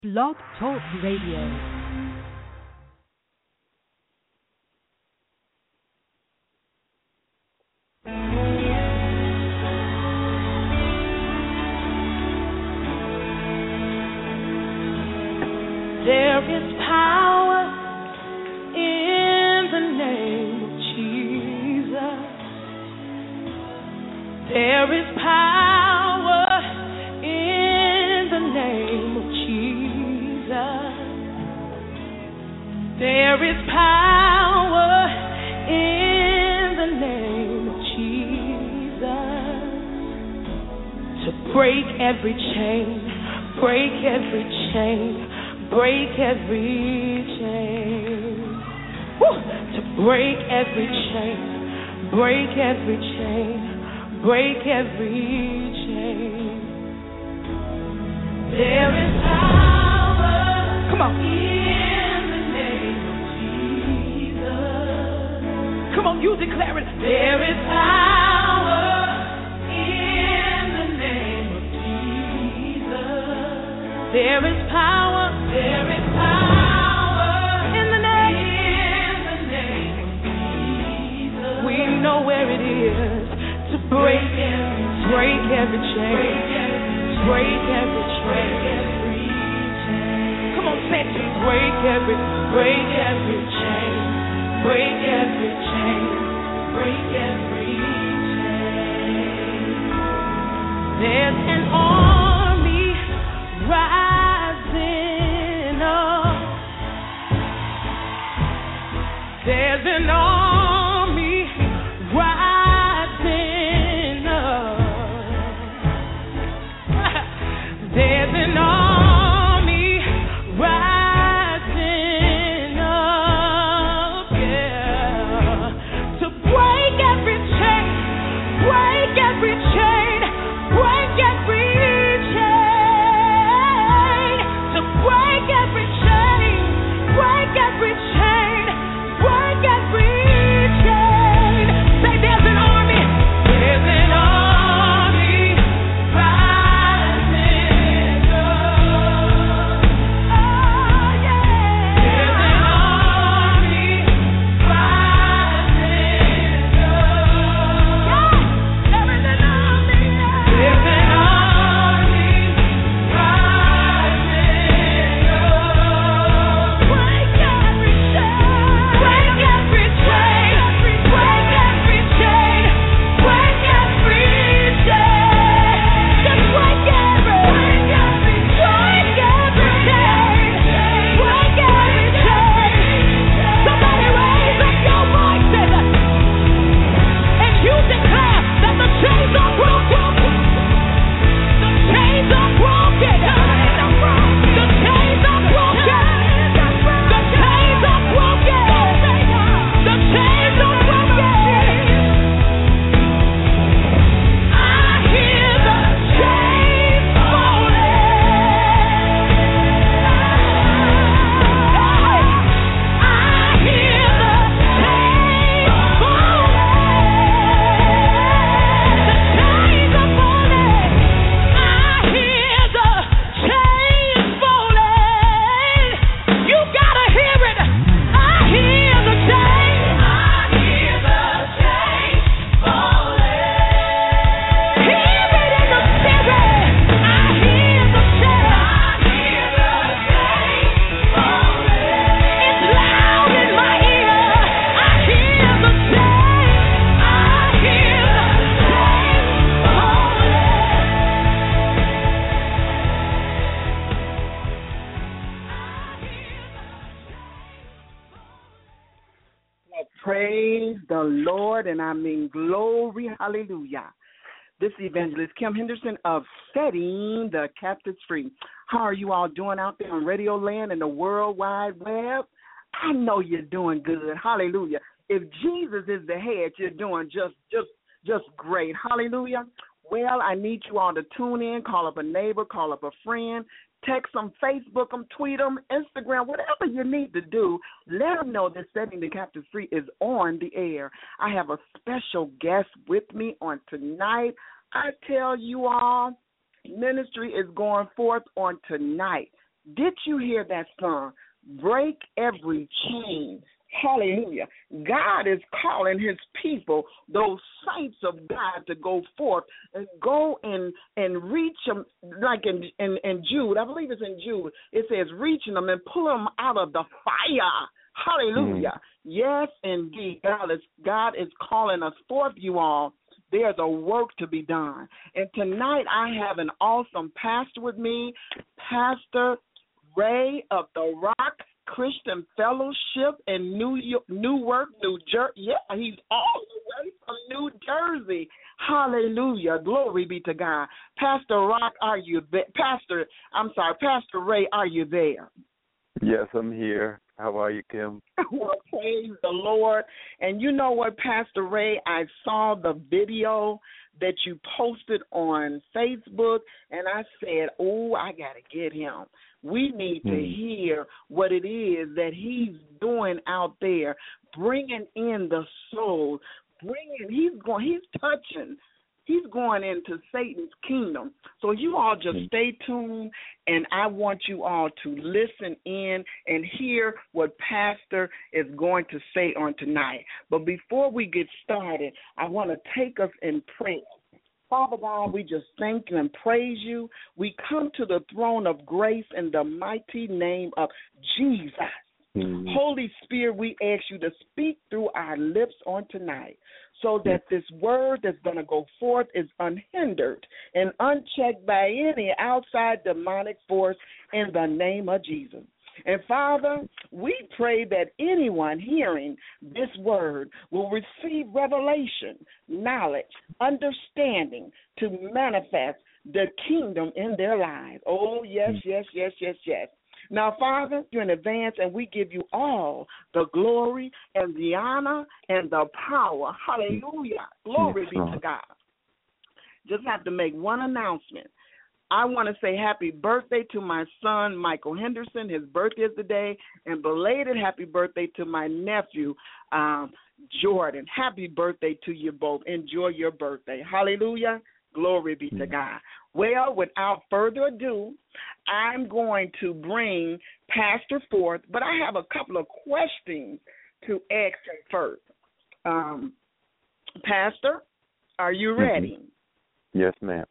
Blog Talk Radio. There is power in the name of Jesus. There is power in the name of Jesus. There is power in the name of Jesus to break every chain, break every chain. Break every chain. Woo! To break every chain. Break every chain. Break every chain. There is power. Come on. In the name of Jesus. Come on, you declare it. There is power in the name of Jesus. There is power. There is power in the name of Jesus. We know where it is to break every chain. Break every chain. Come on, say it to me. Break every chain. Break every chain. Break every chain. There's an army rising up. There's an army rising up. There's an army rising up, yeah, to break every chain, break every chain, break every chain, to break every chain, break every chain, break every chain. Say there's an army rising up. Oh yeah. There's an army rising up. Yeah. There is an army. There's an army rising up. Break every chain. Break every chain. Break every chain. Break every chain. Just break every chain. Break every chain. Somebody raise up your voices and you declare that the chains are broken. The chains are broken. The chains are broken. The chains are broken. The chains are broken. I hear the chains falling. I hear the chains falling. The chains are falling. I hear the chains falling. You gotta hear it. I hear the chains. I hear the chains falling. Hear it in the spirit. I hear the chains. I hear the chains falling. It's loud in my ear. I hear the chains. I hear the chains Well, praise the Lord, and I mean glory, hallelujah. This is Evangelist Kim Henderson of Setting the Captives Free. How are you all doing out there on Radio Land and the World Wide Web? I know you're doing good, hallelujah. If Jesus is the head, you're doing just great, hallelujah. Well, I need you all to tune in, call up a neighbor, call up a friend, text them, Facebook them, tweet them, Instagram, whatever you need to do. Let them know that Setting the Captives Free is on the air. I have a special guest with me on tonight. I tell you all, ministry is going forth on tonight. Did you hear that song? Break every chain. Hallelujah. God is calling his people, those saints of God, to go forth and go and reach them, like in Jude. I believe it's in Jude. It says reaching them and pull them out of the fire. Hallelujah. Yes, indeed. God is calling us forth, you all. There's a work to be done. And tonight I have an awesome pastor with me, Pastor Ray of the Rock Christian Fellowship in Newark, New Jersey. Yeah, he's all the way from New Jersey. Hallelujah. Glory be to God. Pastor Rock, are you there? Pastor Ray, are you there? Yes, I'm here. How are you, Kim? Well, praise the Lord. And you know what, Pastor Ray, I saw the video that you posted on Facebook, and I said, oh, I got to get him. We need to hear what it is that he's doing out there, bringing in the souls, he's touching. He's going into Satan's kingdom. So you all just stay tuned, and I want you all to listen in and hear what Pastor is going to say on tonight. But before we get started, I want to take us in prayer. Father God, we just thank you and praise you. We come to the throne of grace in the mighty name of Jesus. Holy Spirit, we ask you to speak through our lips on tonight so that this word that's going to go forth is unhindered and unchecked by any outside demonic force in the name of Jesus. And, Father, we pray that anyone hearing this word will receive revelation, knowledge, understanding to manifest the kingdom in their lives. Oh, yes, yes, yes, yes, yes. Now, Father, you're in advance, and we give you all the glory and the honor and the power. Hallelujah. Glory be to God. Just have to make one announcement. I want to say happy birthday to my son, Michael Henderson. His birthday is today, and belated happy birthday to my nephew, Jordan. Happy birthday to you both. Enjoy your birthday. Hallelujah. Glory be to God. Well, without further ado, I'm going to bring Pastor forth, but I have a couple of questions to ask him first. Pastor, are you ready? Yes, ma'am.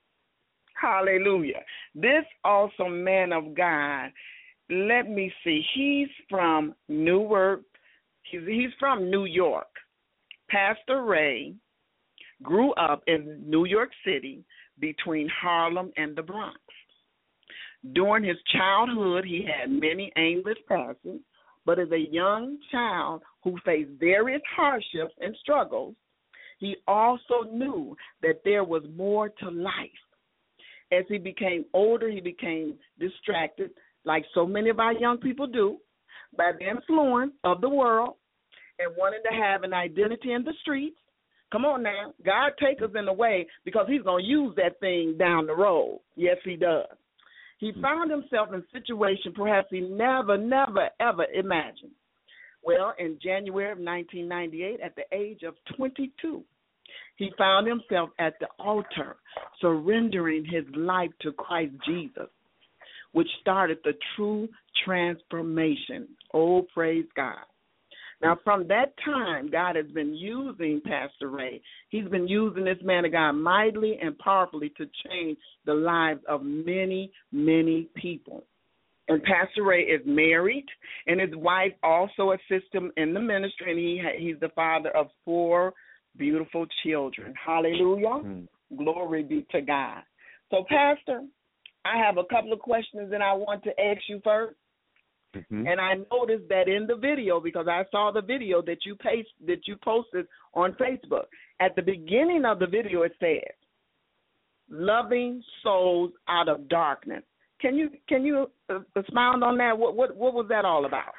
Hallelujah. This awesome man of God, let me see. He's from Newark. He's from New York. Pastor Ray grew up in New York City between Harlem and the Bronx. During his childhood, he had many aimless passions, but as a young child who faced various hardships and struggles, he also knew that there was more to life. As he became older, he became distracted, like so many of our young people do, by the influence of the world and wanting to have an identity in the streets. Come on now. God take us in the way because he's going to use that thing down the road. Yes, he does. He found himself in a situation perhaps he never, ever imagined. Well, in January of 1998, at the age of 22, he found himself at the altar surrendering his life to Christ Jesus, which started the true transformation. Oh, praise God. Now, from that time, God has been using Pastor Ray. He's been using this man of God mightily and powerfully to change the lives of many, many people. And Pastor Ray is married, and his wife also assists him in the ministry, and he's the father of 4 beautiful children. Hallelujah. Glory be to God. So, Pastor, I have a couple of questions that I want to ask you first. And I noticed that in the video, because I saw the video that you posted on Facebook. At the beginning of the video, it says, "Loving souls out of darkness." Can you expound on that? What was that all about?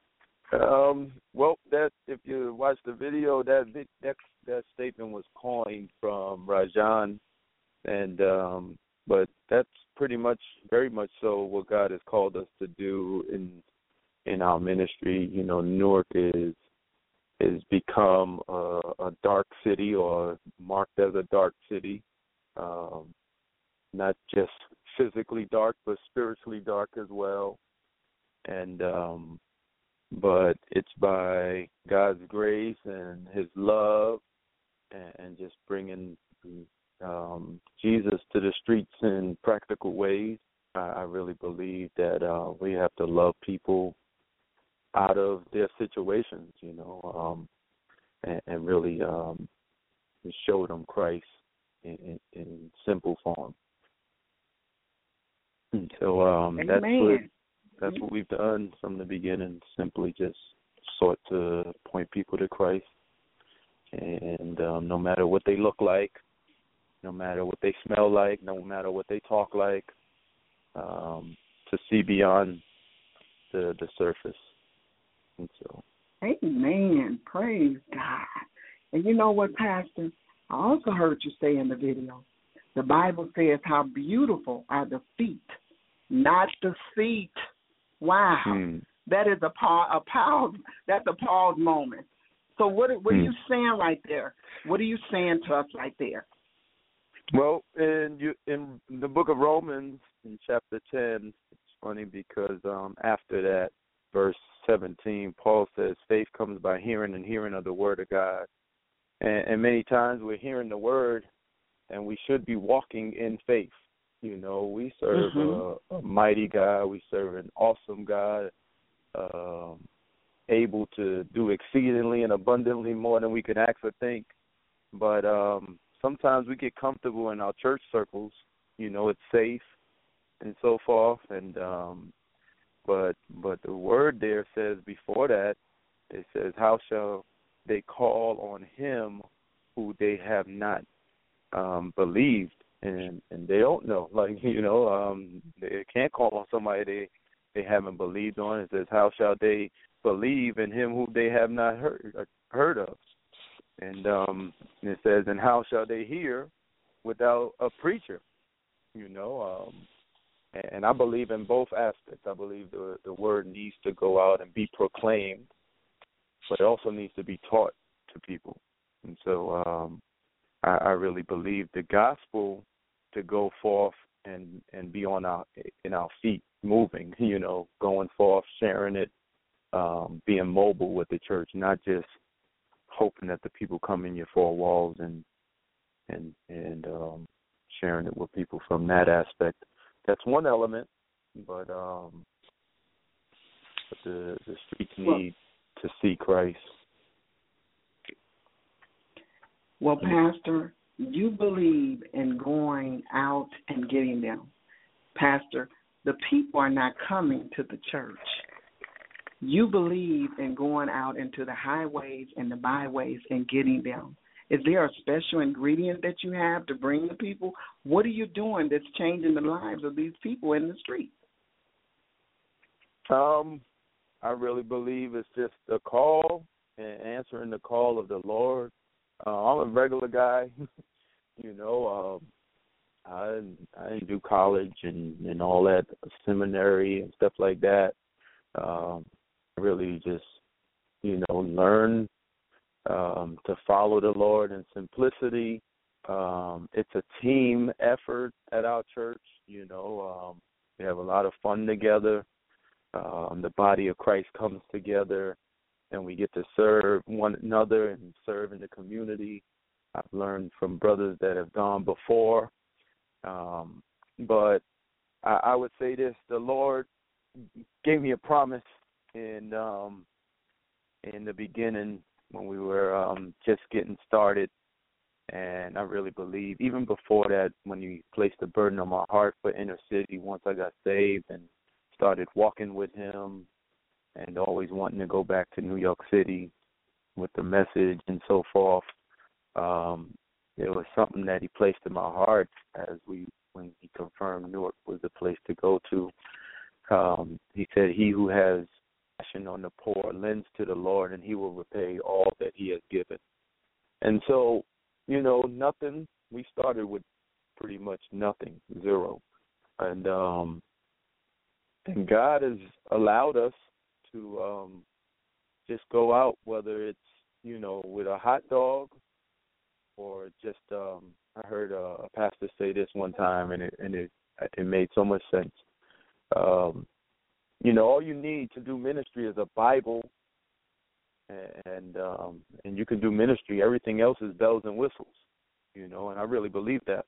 Well, that if you watch the video, that statement was coined from Rajan, and but that's pretty much, very much so, what God has called us to do in our ministry. You know, Newark is become a dark city, or marked as a dark city, not just physically dark, but spiritually dark as well. And but it's by God's grace and His love, and just bringing Jesus to the streets in practical ways. I really believe that we have to love people out of their situations, and really show them Christ in simple form. And so that's what we've done from the beginning, simply just sought to point people to Christ. And no matter what they look like, no matter what they smell like, no matter what they talk like, to see beyond the surface. And so, amen. Praise God. And you know what, Pastor? I also heard you say in the video, the Bible says how beautiful are the feet, not the seat. Wow. That is a pause. That's a pause moment. So what are you saying right there? What are you saying to us right there? Well, in the book of Romans, in chapter 10, it's funny because after that, verse 17, Paul says, faith comes by hearing, and hearing of the word of God. And many times we're hearing the word, and we should be walking in faith. We serve a mighty God. We serve an awesome God, able to do exceedingly and abundantly more than we could ask or think. But sometimes we get comfortable in our church circles. It's safe and so forth. And but the word there says before that, it says, how shall they call on him who they have not believed? And they don't know. They can't call on somebody they haven't believed on. It says, how shall they believe in him who they have not heard of? And it says, and how shall they hear without a preacher? And I believe in both aspects. I believe the word needs to go out and be proclaimed, but it also needs to be taught to people. And so I really believe the gospel to go forth and be in our feet, moving, going forth, sharing it, being mobile with the church, not just hoping that the people come in your four walls and sharing it with people from that aspect. That's one element, but the streets need to see Christ. Well, Pastor, you believe in going out and getting them. Pastor, the people are not coming to the church. You believe in going out into the highways and the byways and getting them. Is there a special ingredient that you have to bring the people? What are you doing that's changing the lives of these people in the street? I really believe it's just a call and answering the call of the Lord. I'm a regular guy, I didn't do college and all that, seminary and stuff like that. I really just, learn to follow the Lord in simplicity. It's a team effort at our church. We have a lot of fun together. The body of Christ comes together, and we get to serve one another and serve in the community. I've learned from brothers that have gone before. But I would say this, the Lord gave me a promise in the beginning when we were just getting started. And I really believe, even before that, when He placed a burden on my heart for inner city, once I got saved and started walking with Him and always wanting to go back to New York City with the message and so forth, it was something that He placed in my heart when He confirmed Newark was the place to go to. He said, "He who has passion on the poor lends to the Lord, and He will repay all that He has given." And so, nothing. We started with pretty much nothing, zero. And God has allowed us to just go out, whether it's, with a hot dog or just, I heard a pastor say this one time, and it It made so much sense. All you need to do ministry is a Bible, and you can do ministry. Everything else is bells and whistles, and I really believe that.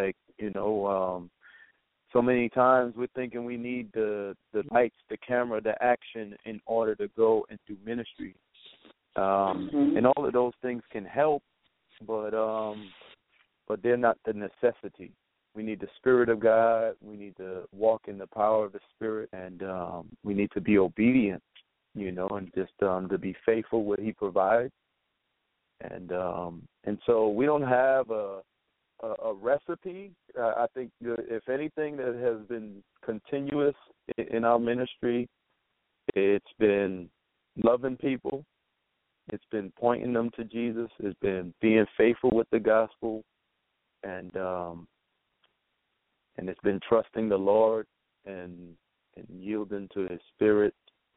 So many times we're thinking we need the lights, the camera, the action in order to go and do ministry. And all of those things can help, but they're not the necessity. We need the Spirit of God. We need to walk in the power of the Spirit, and we need to be obedient, and just to be faithful what He provides. And so we don't have a recipe. I think if anything that has been continuous in our ministry, it's been loving people. It's been pointing them to Jesus. It's been being faithful with the gospel, and it's been trusting the Lord and yielding to His Spirit.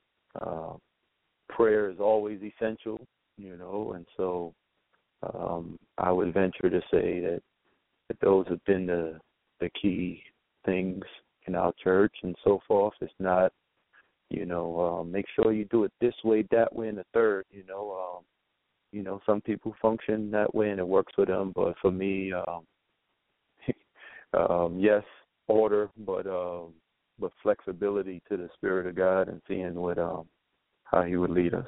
Prayer is always essential, and so I would venture to say that those have been the key things in our church and so forth. It's not, make sure you do it this way, that way, and the third. Some people function that way and it works for them, but for me, yes, order, but flexibility to the Spirit of God and seeing how He would lead us.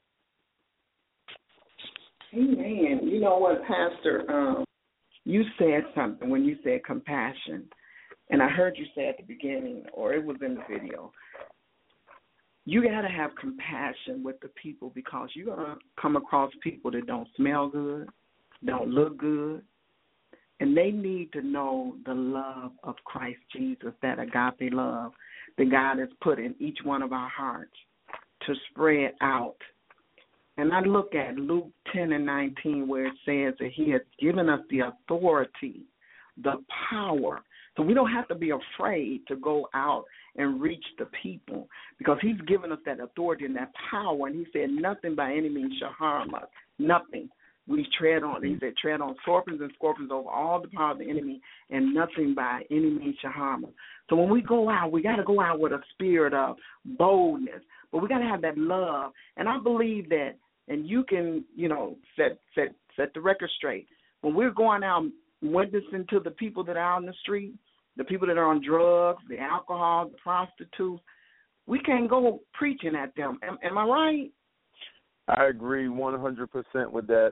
Amen. You know what, Pastor? You said something when you said compassion, and I heard you say at the beginning, or it was in the video. You got to have compassion with the people because you're going to come across people that don't smell good, don't look good, and they need to know the love of Christ Jesus, that agape love that God has put in each one of our hearts to spread out. And I look at Luke 10:19 where it says that He has given us the authority, the power. So we don't have to be afraid to go out and reach the people because He's given us that authority and that power. And He said nothing by any means shall harm us, nothing. We tread on, He said, tread on serpents and scorpions over all the power of the enemy, and nothing by any means shall harm us. So when we go out, we got to go out with a spirit of boldness, but we got to have that love. And I believe that, and you can, set the record straight. When we're going out witnessing to the people that are out in the street, the people that are on drugs, the alcohol, the prostitutes, we can't go preaching at them. Am I right? I agree 100% with that.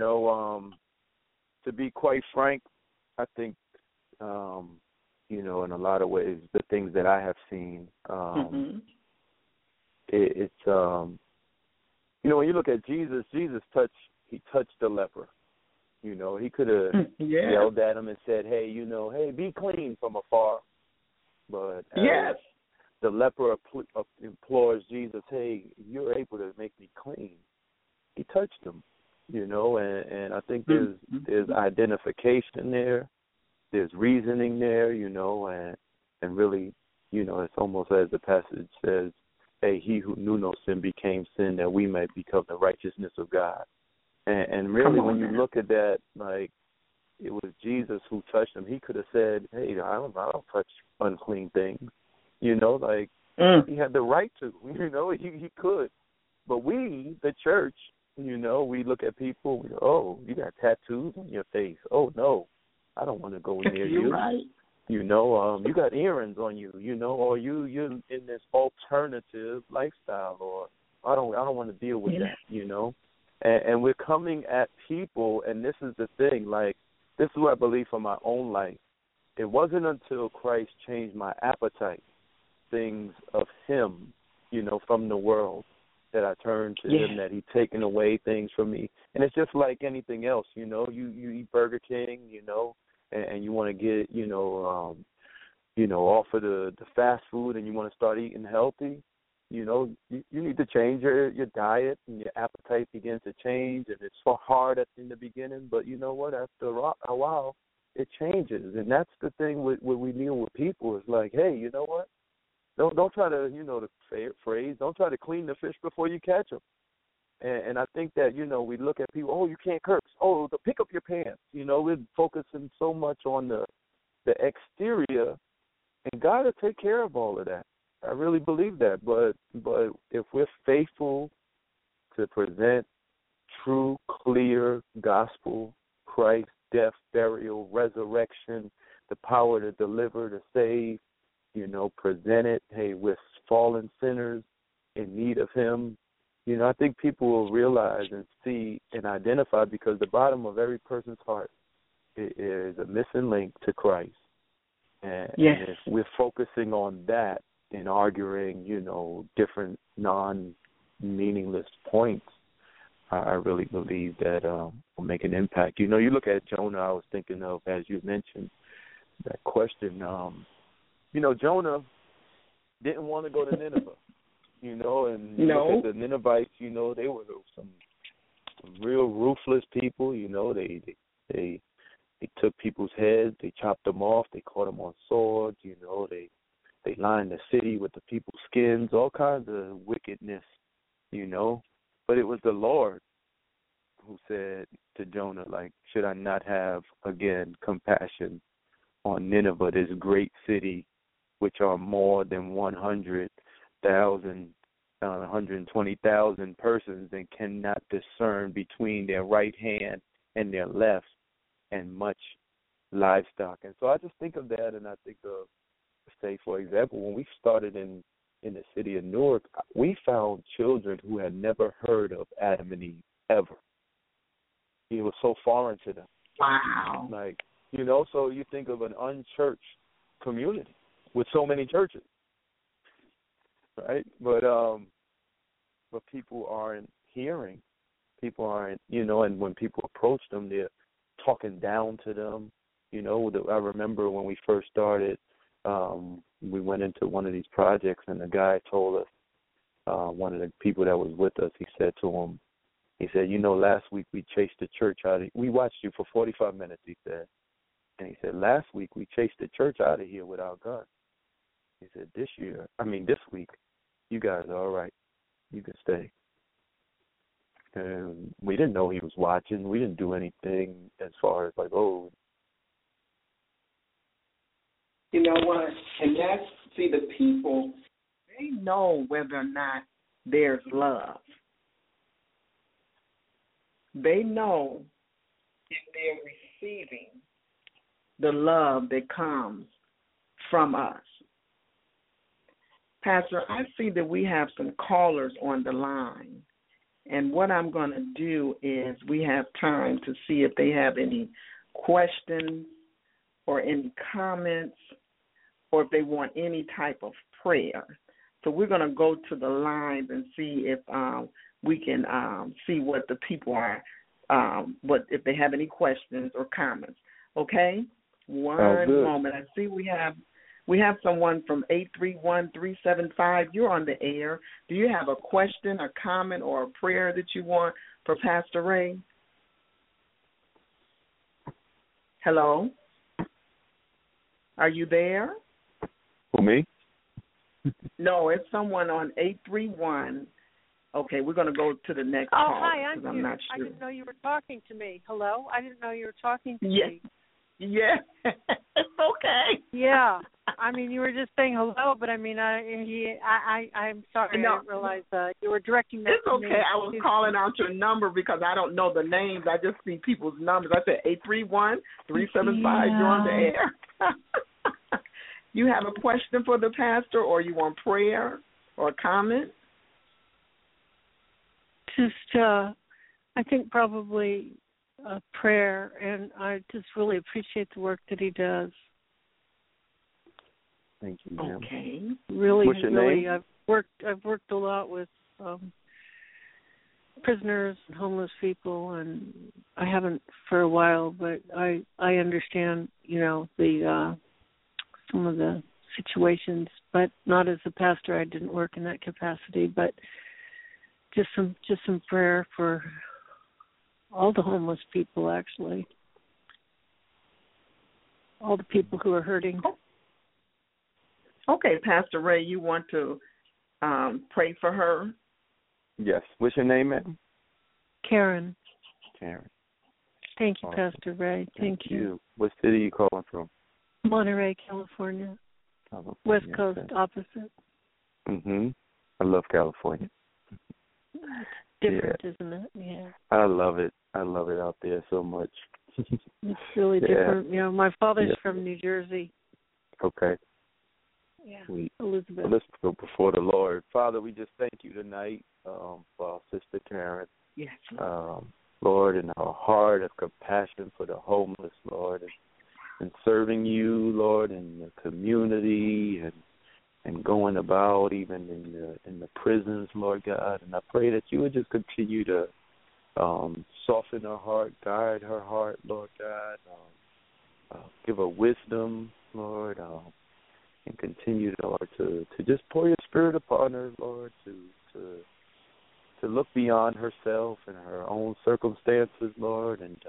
To be quite frank, I think, in a lot of ways, the things that I have seen, it's when you look at Jesus, he touched the leper. He could have yelled at him and said, hey, hey, be clean from afar. But the leper implores Jesus, hey, you're able to make me clean. He touched him, and I think there's identification there. There's reasoning there, and really, it's almost as the passage says, hey, he who knew no sin became sin that we might become the righteousness of God. And really, when you look at that, like, it was Jesus who touched him. He could have said, hey, I don't touch unclean things. He had the right to. He could. But we, the church, we look at people, we go, oh, you got tattoos on your face. Oh, no, I don't want to go near you. Right. You got earrings on you, or you're in this alternative lifestyle, or I don't want to deal with that, And we're coming at people, and this is the thing, like, this is what I believe for my own life. It wasn't until Christ changed my appetite, things of Him, from the world, that I turned to Him, that He'd taken away things from me. And it's just like anything else, you eat Burger King, and you want to get, off of the fast food and you want to start eating healthy. You need to change your diet, and your appetite begins to change, and it's so hard in the beginning, but you know what, after a while, it changes, and that's the thing when we deal with people. It's like, hey, you know what, don't try to, the phrase, don't try to clean the fish before you catch them, and I think that, we look at people, oh, you can't curse, oh, pick up your pants, we're focusing so much on the exterior And God will take care of all of that. I really believe that. But if we're faithful to present true, clear gospel, Christ, death, burial, resurrection, the power to deliver, to save, present it. Hey, we're fallen sinners in need of Him. I think people will realize and see and identify, because the bottom of every person's heart is a missing link to Christ. And if we're focusing on that and arguing, different non-meaningless points, I really believe that will make an impact. You look at Jonah, I was thinking of, as you mentioned, that question. Jonah didn't want to go to Nineveh, and you look at the Ninevites, they were some real ruthless people. They took people's heads, they chopped them off, they caught them on swords, they lined the city with the people's skins, all kinds of wickedness, But it was the Lord who said to Jonah, should I not have, again, compassion on Nineveh, this great city, which are more than 120,000 persons, and cannot discern between their right hand and their left, and much livestock. And so I just think of that, and I think of, say, for example, when we started in the city of Newark, we found children who had never heard of Adam and Eve ever. It was so foreign to them. Wow. So you think of an unchurched community with so many churches, right? But people aren't hearing. People aren't, and when people approach them, they're talking down to them. I remember when we first started, we went into one of these projects, and the guy told us, one of the people that was with us, he said, last week we chased the church out of, we watched you for 45 minutes, he said. And he said, last week we chased the church out of here with our guns. He said, this week, you guys are all right. You can stay. And we didn't know he was watching. We didn't do anything as far as You know what? And the people, they know whether or not there's love. They know if they're receiving the love that comes from us. Pastor, I see that we have some callers on the line. And what I'm going to do is we have time to see if they have any questions or any comments, or if they want any type of prayer. So we're going to go to the lines and see if we can see what the people are, if they have any questions or comments. Okay? One moment. I see we have someone from 831-375. You're on the air. Do you have a question, a comment, or a prayer that you want for Pastor Ray? Hello? Are you there? For me? No, it's someone on 831. Okay, we're going to go to the next call. Oh, hi, I'm not sure. I didn't know you were talking to me. Hello? I didn't know you were talking to me. Yeah, it's okay. Yeah, you were just saying hello, but I'm sorry, I didn't realize you were directing that to me. It's okay. I was calling out your number because I don't know the names. I just see people's numbers. I said 831-375. You're on the air. You have a question for the pastor, or you want prayer or comment? Just, I think probably a prayer, and I just really appreciate the work that he does. Thank you, ma'am. Okay. Really, what's your name? I've worked a lot with prisoners and homeless people, and I haven't for a while, but I understand, the some of the situations, but not as a pastor. I didn't work in that capacity, but just some prayer for all the homeless people, actually. All the people who are hurting. Okay, Pastor Ray, you want to pray for her? Yes. What's your name, ma'am? Karen. Karen. Thank you, Awesome. Pastor Ray. Thank you. What city are you calling from? Monterey, California. West Coast, opposite. I love California. It's different, isn't it? Yeah. I love it. I love it out there so much. It's really different. You know, my father's from New Jersey. Okay. Yeah. Elizabeth. Well, let's go before the Lord. Father, we just thank you tonight for our sister Karen. Yes. Lord, in our heart of compassion for the homeless, Lord, and serving you, Lord, in the community and going about even in the prisons, Lord God. And I pray that you would just continue to soften her heart, guide her heart, Lord God. Give her wisdom, Lord, and continue, Lord, to just pour your spirit upon her, Lord, to look beyond herself and her own circumstances, Lord, and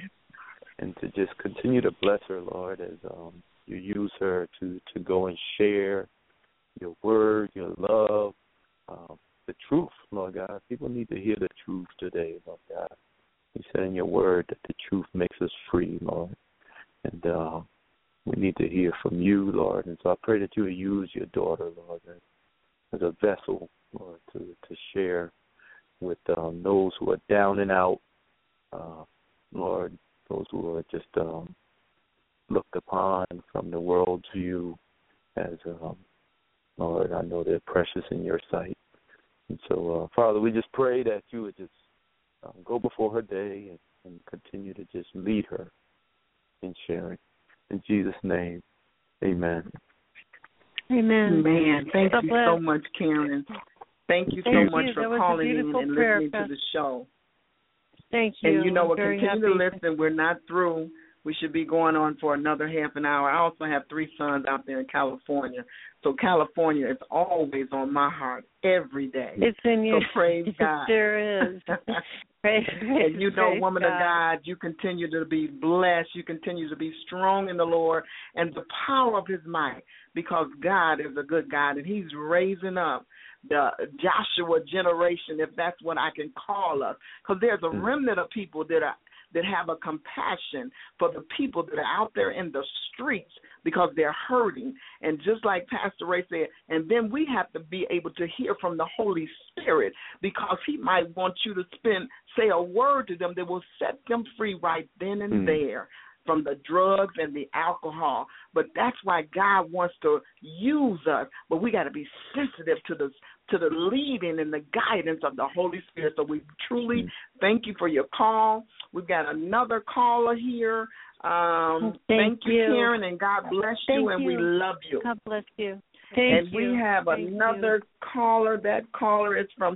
to just continue to bless her, Lord, as you use her to go and share your word, your love, the truth, Lord God. People need to hear the truth today, Lord God. You said in your word that the truth makes us free, Lord. And we need to hear from you, Lord. And so I pray that you will use your daughter, Lord, as a vessel, Lord, to share with those who are down and out, Lord, those who are just looked upon from the world's view as, Lord, I know they're precious in your sight. And so, Father, we just pray that you would just go before her day and continue to just lead her in sharing. In Jesus' name, amen. Amen. Man, thank you so much, Karen. Thank you so much for calling in and listening to the show. Thank you. And you know what, continue to listen. We're not through. We should be going on for another half an hour. I also have 3 sons out there in California. So California is always on my heart every day. It's in you. So praise God. It sure is. And you know, woman of God, you continue to be blessed. You continue to be strong in the Lord and the power of his might, because God is a good God, and he's raising up the Joshua generation, if that's what I can call us, because there's a remnant of people that have a compassion for the people that are out there in the streets because they're hurting. And just like Pastor Ray said, and then we have to be able to hear from the Holy Spirit, because he might want you to say a word to them that will set them free right then and there from the drugs and the alcohol. But that's why God wants to use us. But we got to be sensitive to the leading and the guidance of the Holy Spirit. So we truly thank you for your call. We've got another caller here. Thank you, Karen, and God bless you, and we love you. God bless you. And we have another caller. That caller is from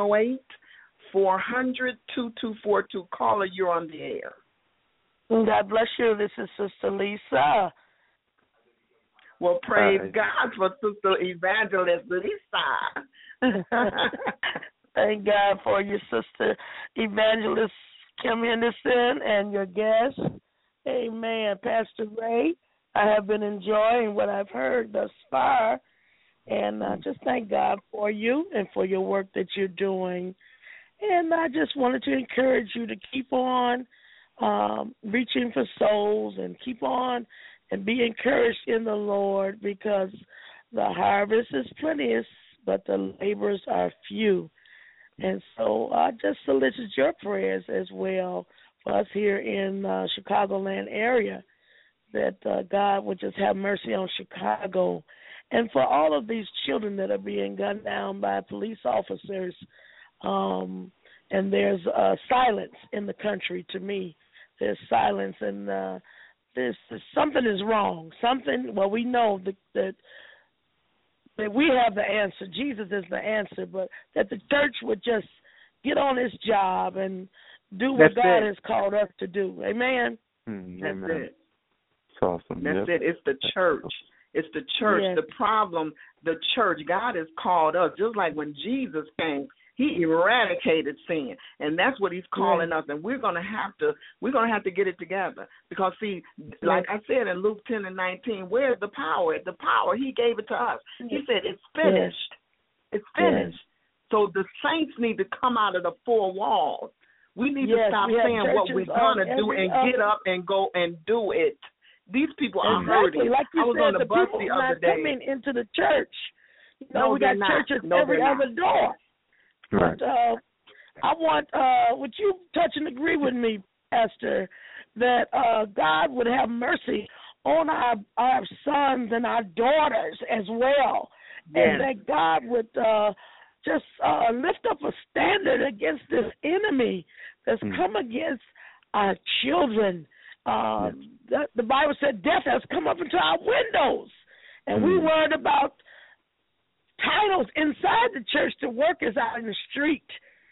708-400-2242. Caller, you're on the air. God bless you. This is Sister Lisa. Well, praise God for Sister Evangelist Lisa. Thank God for your Sister Evangelist Kim Henderson and your guest. Amen. Pastor Ray, I have been enjoying what I've heard thus far, and I just thank God for you and for your work that you're doing. And I just wanted to encourage you to keep on reaching for souls and keep on and be encouraged in the Lord, because the harvest is plenteous, but the laborers are few. And so I just solicit your prayers as well for us here in Chicagoland area, that God would just have mercy on Chicago, and for all of these children that are being gunned down by police officers. And there's silence in the country to me. There's silence, and there's something is wrong. We know that we have the answer. Jesus is the answer, but that the church would just get on its job and do what God has called us to do. Amen? That's it. It's awesome. That's it. It's the church. It's the church. Yes. The problem, the church, God has called us. Just like when Jesus came, he eradicated sin, and that's what he's calling us. And we're gonna have to get it together, because see, like I said in Luke 10:19, where's the power? The power, he gave it to us. He said it's finished. It's finished. So the saints need to come out of the 4 walls. We need to stop saying what we're gonna do and get up and go and do it. These people are hurting. Like you I was said, on the bus people the not other day. coming into the church. No, we got churches every other door. Right. But I want, would you touch and agree with me, Pastor, that God would have mercy on our sons and our daughters as well, and that God would just lift up a standard against this enemy that's come against our children. The Bible said death has come up into our windows, and we worried about titles inside the church to workers out in the street,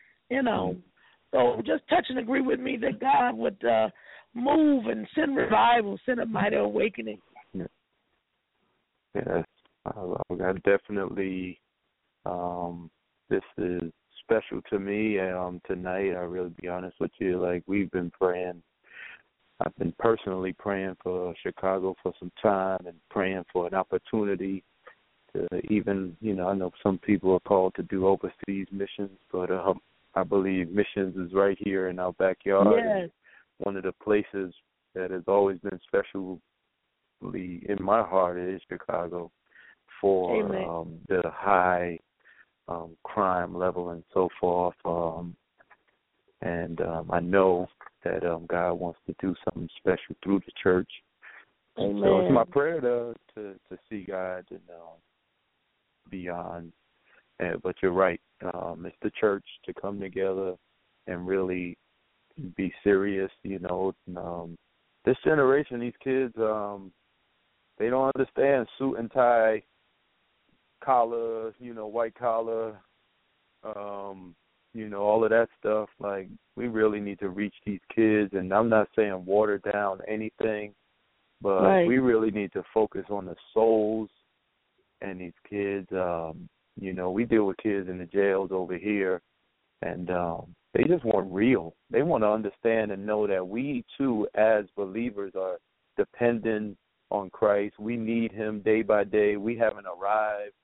So just touch and agree with me that God would move and send revival, send a mighty awakening. Yes, I definitely. This is special to me tonight. I really be honest with you. Like, we've been praying. I've been personally praying for Chicago for some time and praying for an opportunity to even, I know some people are called to do overseas missions, but I believe missions is right here in our backyard. Yes. One of the places that has always been specially in my heart is Chicago for the high crime level and so forth. And I know that God wants to do something special through the church. Amen. So it's my prayer to see God and beyond. But you're right. It's the church to come together and really be serious. This generation, these kids, they don't understand suit and tie, collar, white collar, all of that stuff. Like, we really need to reach these kids, and I'm not saying water down anything, but we really need to focus on the souls and these kids. We deal with kids in the jails over here, and they just want real. They want to understand and know that we, too, as believers, are dependent on Christ. We need him day by day. We haven't arrived.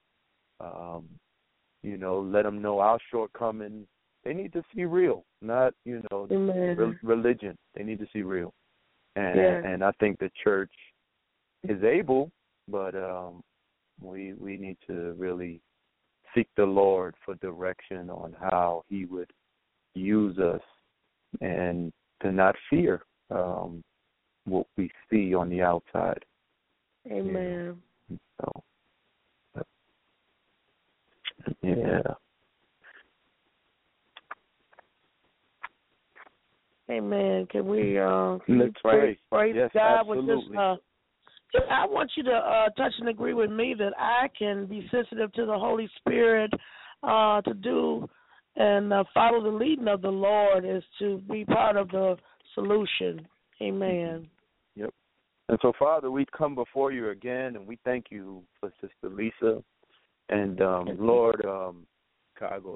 Let them know our shortcomings. They need to see real, not, religion. They need to see real. And I think the church is able, but we need to really seek the Lord for direction on how he would use us and to not fear what we see on the outside. Amen. So, yeah. Amen. Can we let's pray? Praise yes, God. absolutely. I want you to touch and agree with me that I can be sensitive to the Holy Spirit to do and follow the leading of the Lord is to be part of the solution. Amen. Yep. And so, Father, we come before you again, and we thank you for Sister Lisa. And, Lord, Chicago,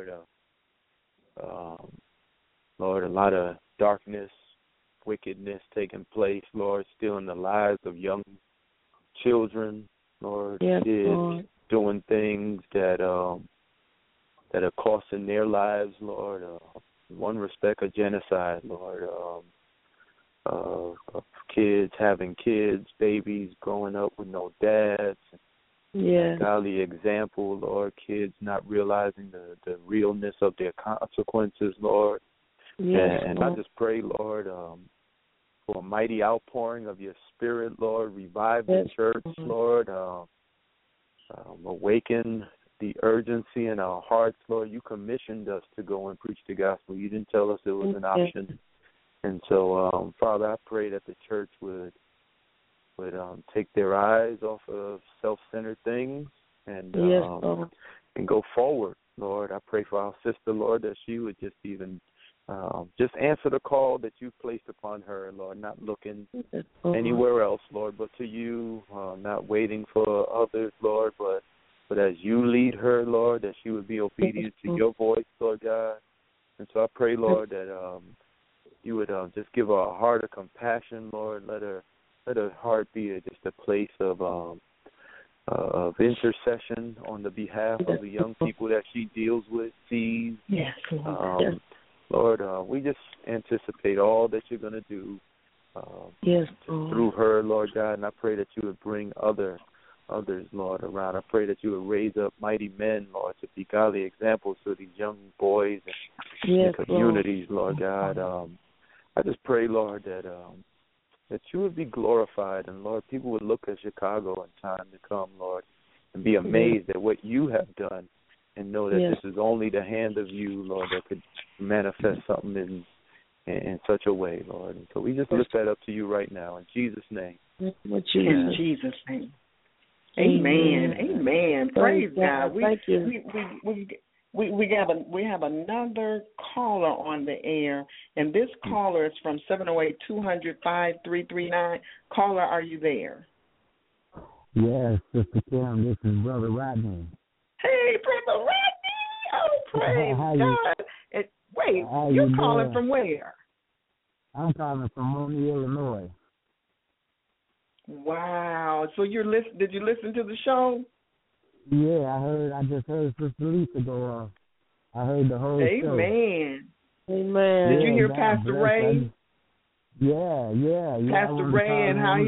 Lord, a lot of darkness, wickedness taking place, Lord, still in the lives of young children, Lord, kids Lord. Doing things that are costing their lives, Lord. In one respect, a genocide, Lord, of kids having kids, babies growing up with no dads. Yeah. Godly example, Lord, kids not realizing the realness of their consequences, Lord. Yes, and I just pray, Lord, for a mighty outpouring of your Spirit, Lord. Revive the church, Lord. Awaken the urgency in our hearts, Lord. You commissioned us to go and preach the gospel. You didn't tell us it was an option. And so, Father, I pray that the church would take their eyes off of self-centered things and go forward, Lord. I pray for our sister, Lord, that she would just even just answer the call that you've placed upon her, Lord, not looking anywhere else, Lord, but to you, not waiting for others, Lord, but as you lead her, Lord, that she would be obedient to your voice, Lord God. And so I pray, Lord, that you would just give her a heart of compassion, Lord. Let her heart be just a place of intercession on the behalf of the young people that she deals with, sees. Yes, Lord. Lord, we just anticipate all that you're going to do Yes, Lord. Through her, Lord God, and I pray that you would bring others, Lord, around. I pray that you would raise up mighty men, Lord, to be godly examples to these young boys and communities, Lord God. I just pray, Lord, that you would be glorified, and, Lord, people would look at Chicago in time to come, Lord, and be amazed at what you have done and know that this is only the hand of you, Lord, that could manifest something in such a way, Lord. And so we just lift that up to you right now in Jesus' name. In Jesus' name. Amen. Amen. Praise God. Thank you. We have another caller on the air, and this caller is from 708-200-5339. Caller, are you there? Yes, Sister Kim, this is Brother Rodney. Hey, Brother Rodney! Oh, praise God. Wait, you're calling from where? I'm calling from Mooney, Illinois. Wow. So did you listen to the show? Yeah, I just heard Sister Lisa go off. I heard the whole show. Amen. Amen. Did you hear God Pastor Ray? Yeah. Pastor Ray and how he...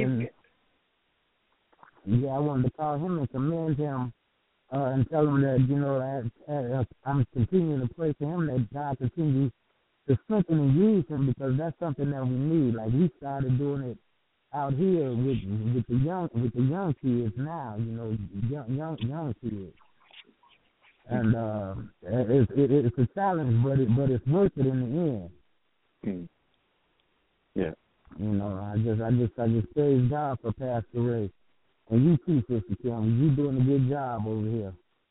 Yeah, I wanted to call him and commend him and tell him that, I'm continuing to pray for him that God continues to strengthen and use him, because that's something that we need. Like, we started doing it out here with the young kids now, young kids. And it's a challenge, but it's worth it in the end. Yeah. I just praise God for Pastor Ray. And you too, Sister Kim. You're doing a good job over here.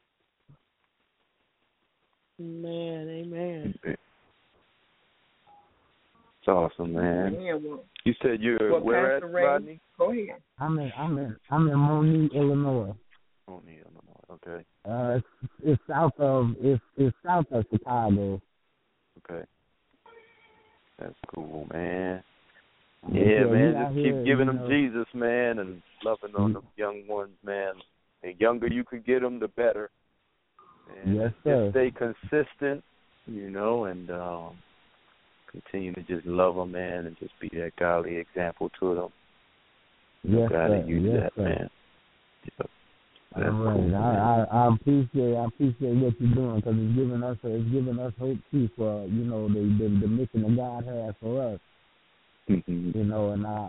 Amen. It's awesome, man. You said you're where at, Rodney? Go ahead. I'm in Mooney, Illinois. Mooney, Illinois. Okay. It's south of Chicago. Okay. That's cool, man. Yeah, man. Just keep giving them Jesus, man, and loving on the young ones, man. The younger you could get them, the better. And yes, sir. Just stay consistent, and continue to just love them, man, and just be that godly example to them. Yes, God sir. to use yes, that, sir. man. Yep. That's all right. Cool, I appreciate what you're doing, because it's giving us hope too for the mission that God has for us. Mm-hmm. And I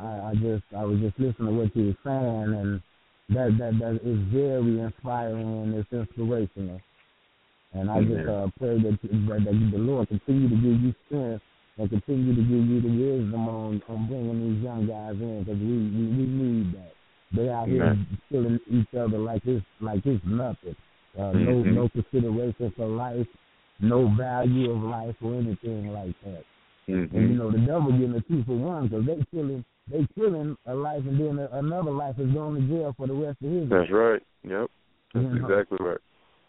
was just listening to what you were saying, and that is very inspiring and it's inspirational. And I just pray that the Lord continue to give you strength and continue to give you the wisdom on bringing these young guys in, because we need that. They out here killing each other like it's nothing. No consideration for life, no value of life or anything like that. Mm-hmm. And the devil getting a 2-for-1, because they killing a life, and then another life is going to jail for the rest of his life. That's right. Yep. That's exactly right.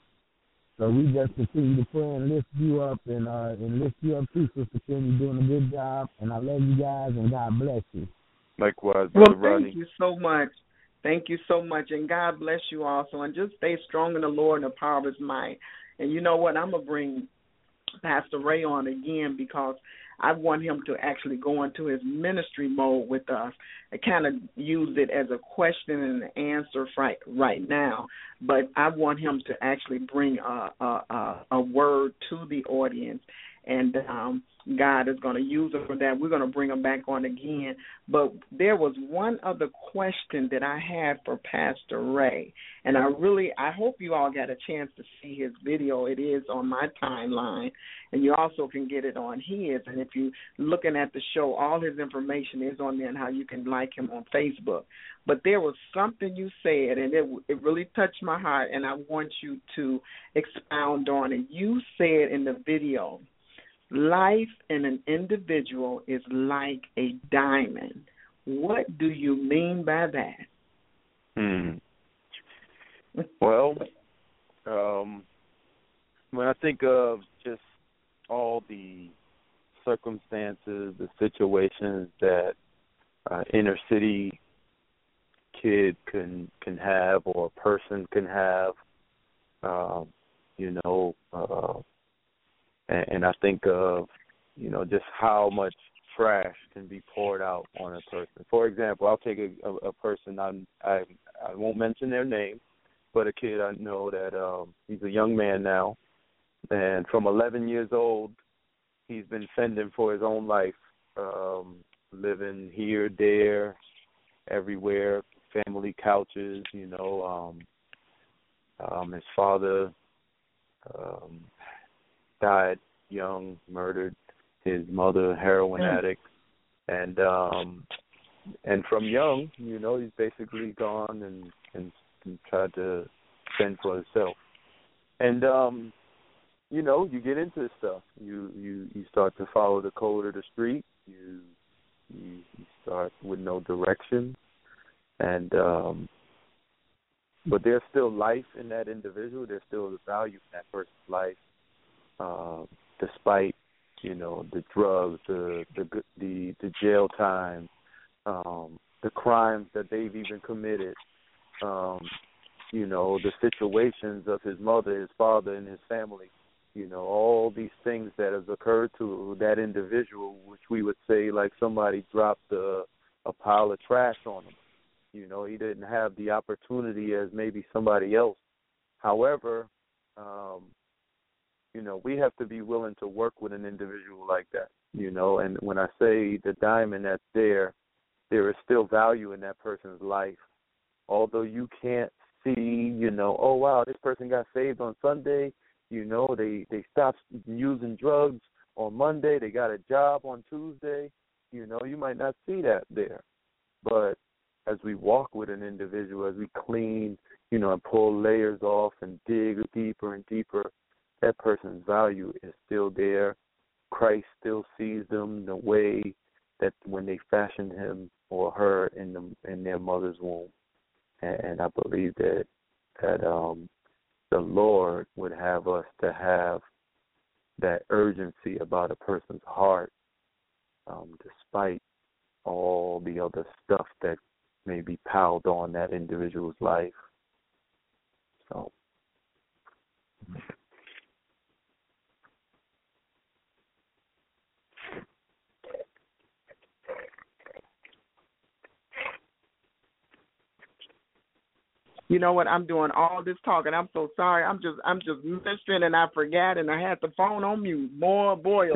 So we just continue to pray and lift you up, and lift you up too, Sister Kim. You're doing a good job, and I love you guys, and God bless you. Likewise, Brother Rodney. Thank you so much. Thank you so much, and God bless you also. And just stay strong in the Lord and the power of His might. And you know what? I'm going to bring Pastor Ray on again, because I want him to actually go into his ministry mode with us. I kind of use it as a question and an answer right now, but I want him to actually bring a word to the audience, and God is going to use it for that. We're going to bring him back on again. But there was one other question that I had for Pastor Ray, and I hope you all got a chance to see his video. It is on my timeline, and you also can get it on his. And if you're looking at the show, all his information is on there and how you can like him on Facebook. But there was something you said, and it really touched my heart, and I want you to expound on it. You said in the video, life in an individual is like a diamond. What do you mean by that? Well, when I think of just all the circumstances, the situations that inner city kid can have, or a person can have, and I think of, just how much trash can be poured out on a person. For example, I'll take a person, I won't mention their name, but a kid I know that he's a young man now, and from 11 years old, he's been fending for his own life, living here, there, everywhere, family couches, you know. His father died young, murdered. His mother, heroin addict, and from young, you know, he's basically gone and tried to fend for himself. And you know, you get into this stuff. You start to follow the code of the street. You start with no direction, and but there's still life in that individual. There's still the value in that person's life, despite, you know, the drugs, the jail time, the crimes that they've even committed, you know, the situations of his mother, his father, and his family, you know, all these things that have occurred to that individual, which we would say like somebody dropped a pile of trash on him. You know, he didn't have the opportunity as maybe somebody else. However, you know, we have to be willing to work with an individual like that, you know, and when I say the diamond that's there is still value in that person's life. Although you can't see, you know, oh, wow, this person got saved on Sunday, you know, they stopped using drugs on Monday, they got a job on Tuesday, you know, you might not see that there. But as we walk with an individual, as we clean, you know, and pull layers off and dig deeper and deeper, that person's value is still there. Christ still sees them the way that when they fashioned him or her in their mother's womb. And I believe that the Lord would have us to have that urgency about a person's heart, despite all the other stuff that may be piled on that individual's life. So. You know what? I'm doing all this talking. I'm so sorry. I'm just ministering and I forgot and I had the phone on mute. Boy, oh boy.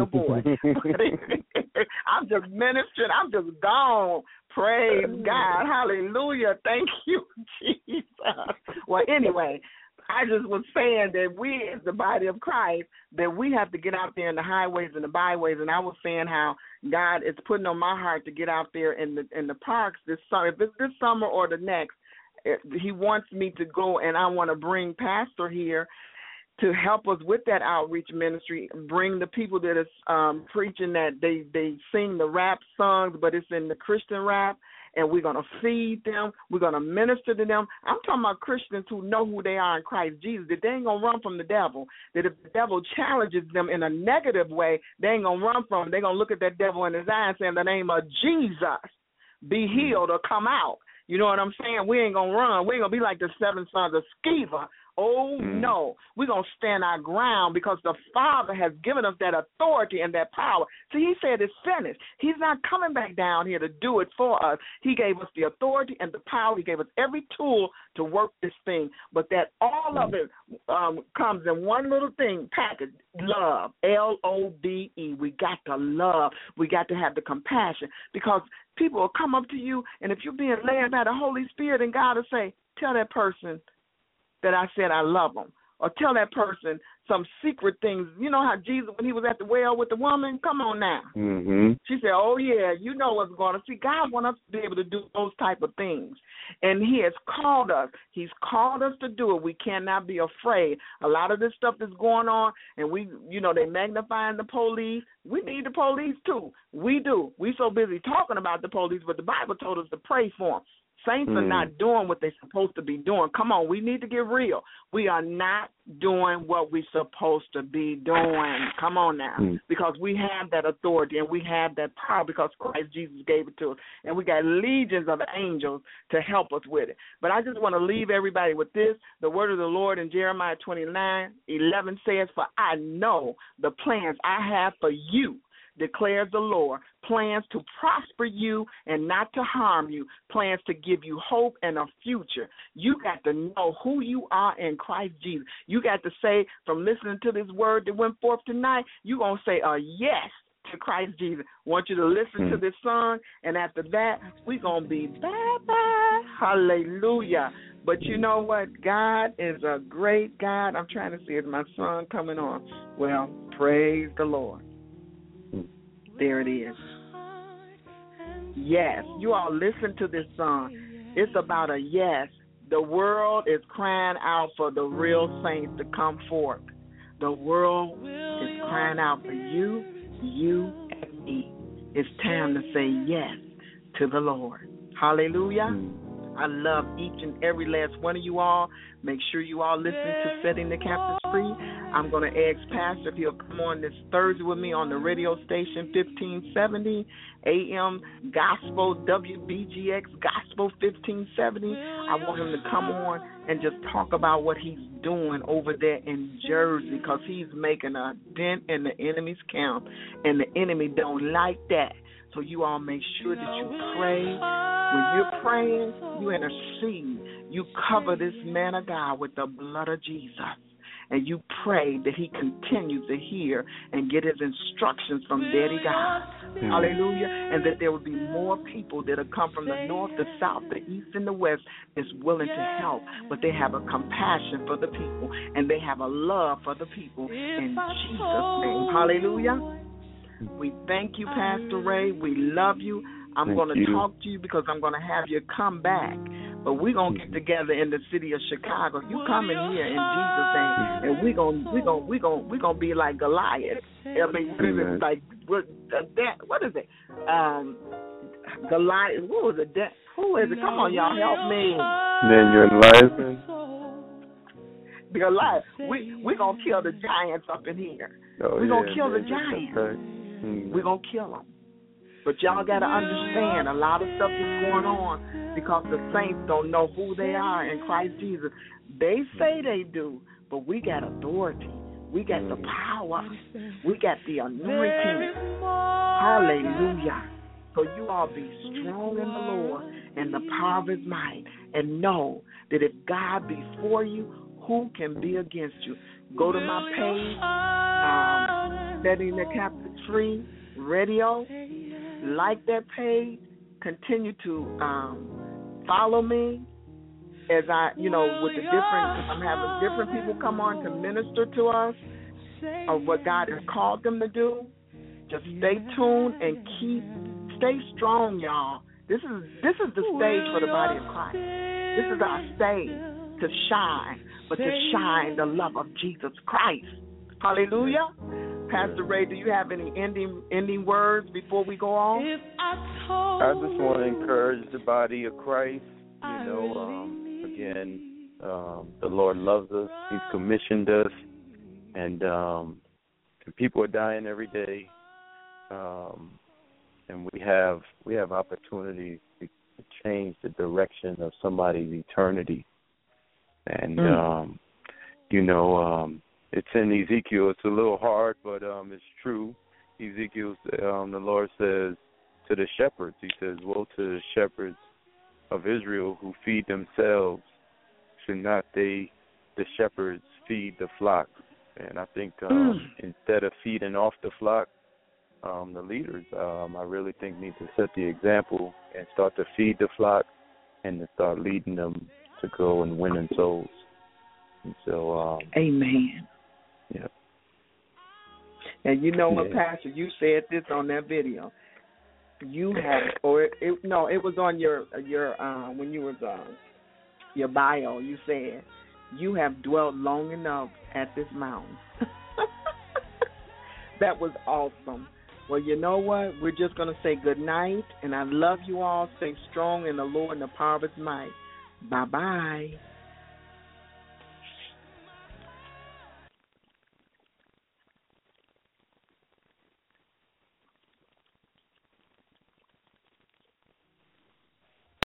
I'm just ministering. I'm just gone. Praise God. Hallelujah. Thank you, Jesus. Well, anyway, I just was saying that we as the body of Christ, that we have to get out there in the highways and the byways. And I was saying how God is putting on my heart to get out there in the parks this summer. If it's this summer or the next, he wants me to go, and I want to bring Pastor here to help us with that outreach ministry, bring the people that is preaching that they sing the rap songs, but it's in the Christian rap, and we're going to feed them. We're going to minister to them. I'm talking about Christians who know who they are in Christ Jesus, that they ain't going to run from the devil, that if the devil challenges them in a negative way, they ain't going to run from him. They're going to look at that devil in his eye and say, in the name of Jesus, be healed or come out. You know what I'm saying? We ain't going to run. We ain't going to be like the seven sons of Sceva. Oh, no. We're going to stand our ground because the Father has given us that authority and that power. See, he said it's finished. He's not coming back down here to do it for us. He gave us the authority and the power. He gave us every tool to work this thing, but that all of it comes in one little thing, package, love, L-O-V-E. We got to love. We got to have the compassion because people will come up to you, and if you're being led by the Holy Spirit, and God will say, tell that person that I said I love them, or tell that person some secret things. You know how Jesus, when he was at the well with the woman, come on now. Mm-hmm. She said, oh, yeah, you know what's going on. See, God wants us to be able to do those type of things, and he has called us. He's called us to do it. We cannot be afraid. A lot of this stuff that's going on, and they magnifying the police. We need the police, too. We do. We so busy talking about the police, but the Bible told us to pray for them. Saints are not doing what they're supposed to be doing. Come on, we need to get real. We are not doing what we're supposed to be doing. Come on now, because we have that authority and we have that power because Christ Jesus gave it to us. And we got legions of angels to help us with it. But I just want to leave everybody with this. The word of the Lord in Jeremiah 29:11 says, for I know the plans I have for you, declares the Lord, plans to prosper you and not to harm you, plans to give you hope and a future. You got to know who you are in Christ Jesus. You got to say, from listening to this word that went forth tonight, you're going to say a yes to Christ Jesus. I want you to listen to this song, and after that, we're going to be bye-bye. Hallelujah. But you know what? God is a great God. I'm trying to see if my song coming on. Well, praise the Lord. There it is. Yes, you all listen to this song. It's about a yes. The world is crying out for the real saints to come forth. The world is crying out for you, and me. It's time to say yes to the Lord. Hallelujah. I love each and every last one of you all. Make sure you all listen to Setting the Captives Free. I'm going to ask Pastor if he'll come on this Thursday with me on the radio station 1570 AM Gospel, WBGX Gospel 1570. I want him to come on and just talk about what he's doing over there in Jersey, because he's making a dent in the enemy's camp, and the enemy don't like that. So you all make sure that you pray. When you're praying, you intercede. You cover this man of God with the blood of Jesus. And you pray that he continues to hear and get his instructions from Daddy God. Hallelujah. And that there will be more people that will come from the north, the south, the east, and the west that's willing to help. But they have a compassion for the people, and they have a love for the people. In Jesus' name. Hallelujah. We thank you, Pastor Ray. We love you. I'm going to talk to you because I'm going to have you come back. But we're going to get together in the city of Chicago. You come in here in Jesus' name, and we're going to be like Goliath. I mean, what is it? Like, what is it? Goliath. What was it? Who is it? Come on, y'all, help me. Then you're Leviathan. Goliath. We're going to kill the giants up in here. We're going to kill the giants. Okay. We're going to kill them. But y'all got to understand, a lot of stuff is going on because the saints don't know who they are in Christ Jesus. They say they do, but we got authority. We got the power. We got the anointing. Hallelujah. So you all be strong in the Lord and the power of his might, and know that if God be for you, who can be against you? Go to my page, Setting the Captives Free Radio. Like that page. Continue to follow me as I, with the different, because I'm having different people come on to minister to us of what God has called them to do. Just stay tuned and stay strong, y'all. This is the stage for the body of Christ. This is our stage to shine, but to shine the love of Jesus Christ. Hallelujah. Pastor Ray, do you have any ending words before we go on? I just want to encourage the body of Christ. Again, the Lord loves us. He's commissioned us, and people are dying every day. And we have opportunities to change the direction of somebody's eternity. And it's in Ezekiel. It's a little hard, but it's true. Ezekiel, the Lord says to the shepherds, he says, woe to the shepherds of Israel who feed themselves. Should not the shepherds, feed the flock? And I think instead of feeding off the flock, the leaders, I really think need to set the example and start to feed the flock and to start leading them to go and winning souls. And so, amen. Yeah. And you know what, Pastor? You said this on that video. You have, it was on your when you was your bio. You said you have dwelt long enough at this mountain. That was awesome. Well, you know what? We're just going to say good night, and I love you all. Stay strong in the Lord and the power of his might. Bye-bye.